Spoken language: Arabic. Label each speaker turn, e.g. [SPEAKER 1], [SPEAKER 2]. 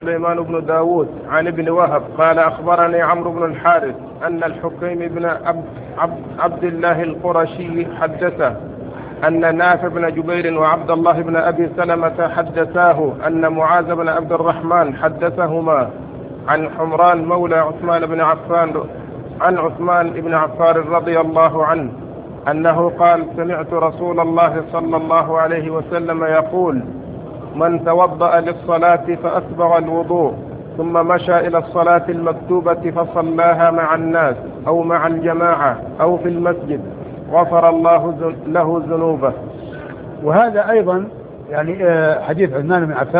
[SPEAKER 1] سليمان بن داود عن ابن وهب قال أخبرني عمرو بن الحارث أن الحكيم بن عبد الله القرشي حدثه أن نافع بن جبير وعبد الله بن أبي سلمة حدثاه أن معاذ بن عبد الرحمن حدثهما عن حمران مولى عثمان بن عفان عن عثمان بن عفان رضي الله عنه أنه قال سمعت رسول الله صلى الله عليه وسلم يقول من توضأ للصلاة فأسبغ الوضوء ثم مشى إلى الصلاة المكتوبة فصلاها مع الناس أو مع الجماعة أو في المسجد غفر الله له ذنوبه.
[SPEAKER 2] وهذا أيضا يعني حديث عثمان بن عفان